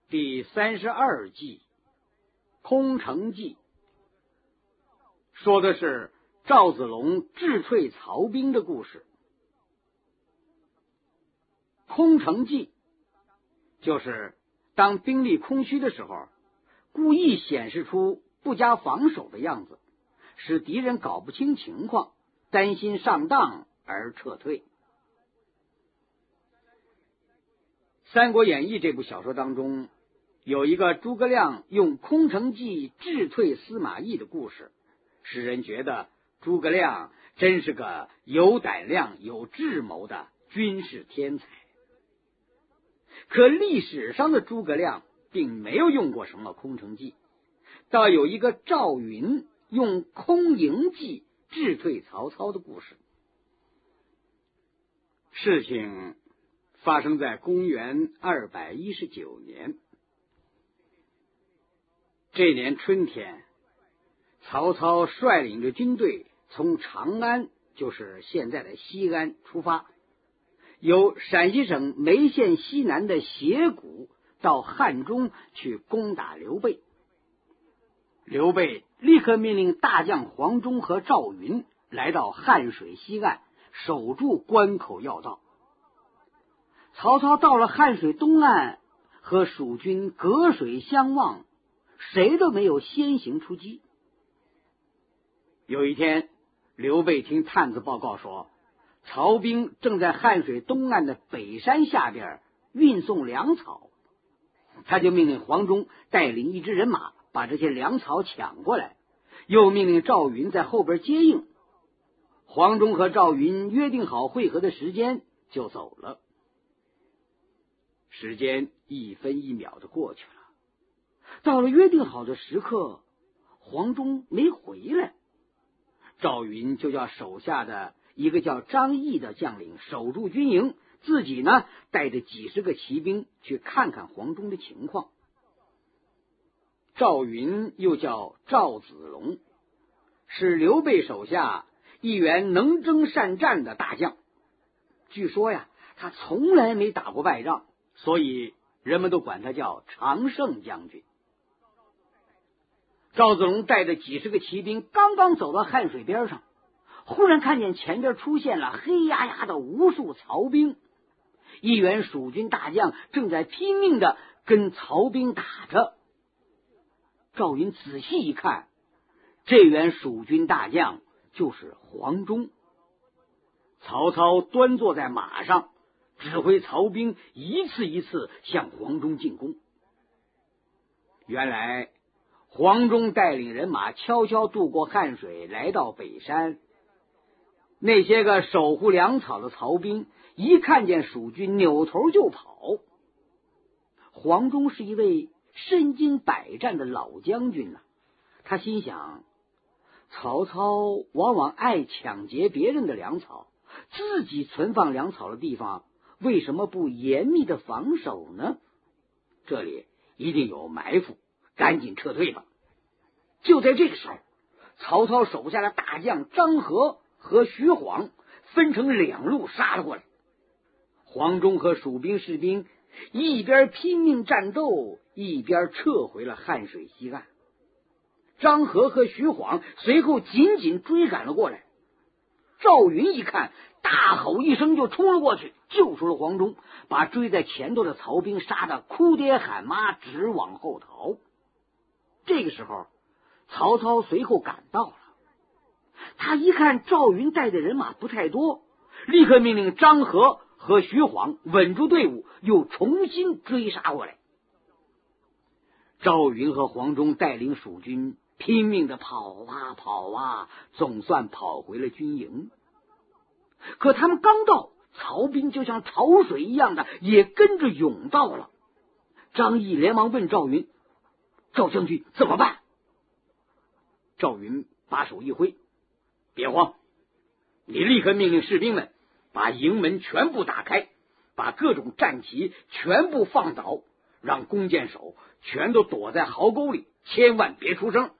第32计，空城计，说的是赵子龙智退曹兵的故事。空城计就是当兵力空虚的时候，故意显示出不加防守的样子，使敌人搞不清情况，担心上当而撤退。《三国演义》这部小说当中有一个诸葛亮用空城计智退司马懿的故事，使人觉得诸葛亮真是个有胆量有智谋的军事天才。可历史上的诸葛亮并没有用过什么空城计，倒有一个赵云用空营计智退曹操的故事。事情发生在公元219年。这年春天，曹操率领着军队从长安，就是现在的西安出发，由陕西省眉县西南的斜谷到汉中去攻打刘备。刘备立刻命令大将黄忠和赵云来到汉水西岸，守住关口要道。曹操到了汉水东岸，和蜀军隔水相望，谁都没有先行出击。有一天，刘备听探子报告说，曹兵正在汉水东岸的北山下边运送粮草，他就命令黄忠带领一支人马把这些粮草抢过来，又命令赵云在后边接应。黄忠和赵云约定好会合的时间就走了。时间一分一秒的过去了，到了约定好的时刻，黄忠没回来。赵云就叫手下的一个叫张翼的将领守住军营，自己呢带着几十个骑兵去看看黄忠的情况。赵云又叫赵子龙，是刘备手下一员能征善战的大将。据说呀，他从来没打过败仗，所以人们都管他叫常胜将军。赵子龙带着几十个骑兵刚刚走到汉水边上，忽然看见前边出现了黑压压的无数曹兵，一员蜀军大将正在拼命的跟曹兵打着。赵云仔细一看，这员蜀军大将就是黄忠。曹操端坐在马上，指挥曹兵一次一次向黄忠进攻。原来黄忠带领人马悄悄渡过汉水，来到北山。那些个守护粮草的曹兵一看见蜀军，扭头就跑。黄忠是一位身经百战的老将军呐，他心想，曹操往往爱抢劫别人的粮草，自己存放粮草的地方为什么不严密的防守呢？这里一定有埋伏，赶紧撤退吧。就在这个时候，曹操手下的大将张合和徐晃分成两路杀了过来。黄忠和蜀兵士兵一边拼命战斗，一边撤回了汉水西岸。张合和徐晃随后紧紧追赶了过来。赵云一看，大吼一声就冲了过去，救出了黄忠，把追在前头的曹兵杀得哭爹喊妈，直往后逃。这个时候，曹操随后赶到了，他一看赵云带的人马不太多，立刻命令张合和徐晃稳住队伍，又重新追杀过来。赵云和黄忠带领蜀军拼命的跑啊跑啊，总算跑回了军营。可他们刚到，曹兵就像潮水一样的也跟着涌到了。张翼连忙问赵云，赵将军怎么办？赵云把手一挥，别慌，你立刻命令士兵们把营门全部打开，把各种战旗全部放倒，让弓箭手全都躲在壕沟里，千万别出声。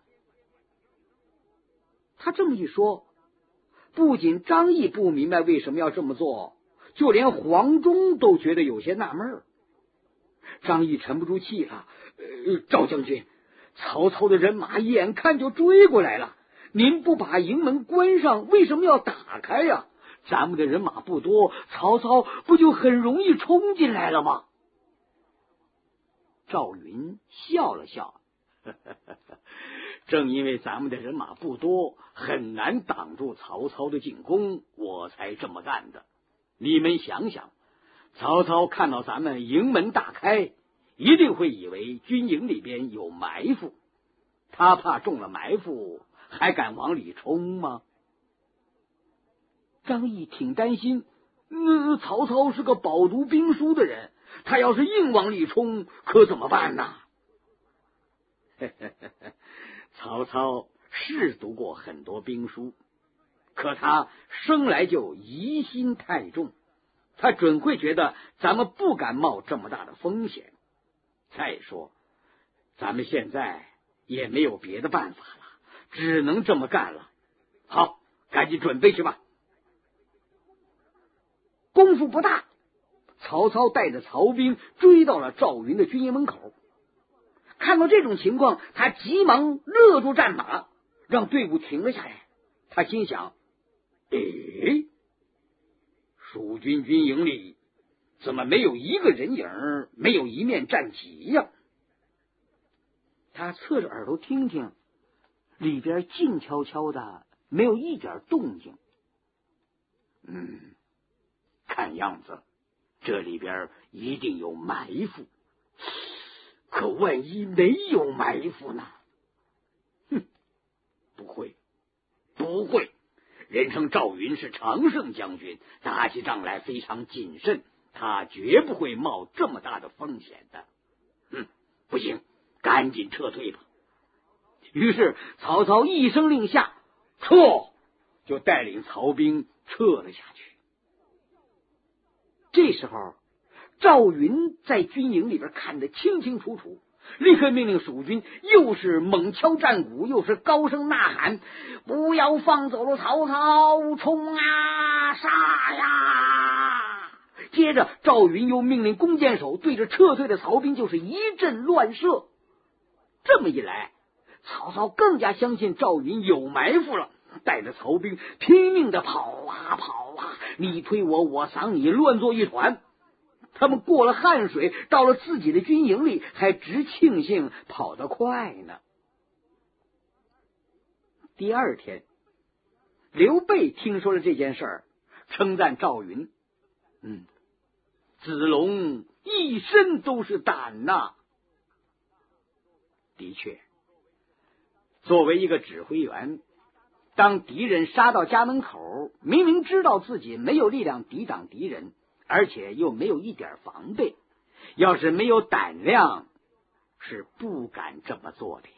他这么一说，不仅张翼不明白为什么要这么做，就连黄忠都觉得有些纳闷。 张毅沉不住气了，赵将军，曹操的人马眼看就追过来了，您不把营门关上，为什么要打开呀？咱们的人马不多，曹操不就很容易冲进来了吗？赵云笑了笑，正因为咱们的人马不多，很难挡住曹操的进攻，我才这么干的。你们想想，曹操看到咱们营门大开，一定会以为军营里边有埋伏，他怕中了埋伏，还敢往里冲吗？张毅挺担心，曹操是个饱读兵书的人，他要是硬往里冲，可怎么办呢？曹操是读过很多兵书，可他生来就疑心太重，他准会觉得咱们不敢冒这么大的风险。再说，咱们现在也没有别的办法了，只能这么干了。好，赶紧准备去吧。功夫不大，曹操带着曹兵追到了赵云的军营门口。看到这种情况，他急忙勒住战马，让队伍停了下来。他心想，蜀军军营里怎么没有一个人影，没有一面战旗呀？他侧着耳朵听听，里边静悄悄的，没有一点动静。看样子这里边一定有埋伏，可万一没有埋伏呢？不会，人称赵云是常胜将军，打起仗来非常谨慎，他绝不会冒这么大的风险的。不行，赶紧撤退吧。于是曹操一声令下，撤，就带领曹兵撤了下去。这时候赵云在军营里边看得清清楚楚，立刻命令蜀军又是猛敲战鼓，又是高声呐喊，不要放走了曹操，冲啊，杀呀！接着赵云又命令弓箭手对着撤退的曹兵就是一阵乱射。这么一来，曹操更加相信赵云有埋伏了，带着曹兵拼命的跑啊跑啊，你推我，我搡你，乱作一团。他们过了汉水，到了自己的军营里，还直庆幸跑得快呢。第二天，刘备听说了这件事儿，称赞赵云：子龙一身都是胆呐。的确，作为一个指挥员，当敌人杀到家门口，明明知道自己没有力量抵挡敌人，而且又没有一点防备，要是没有胆量，是不敢这么做的呀。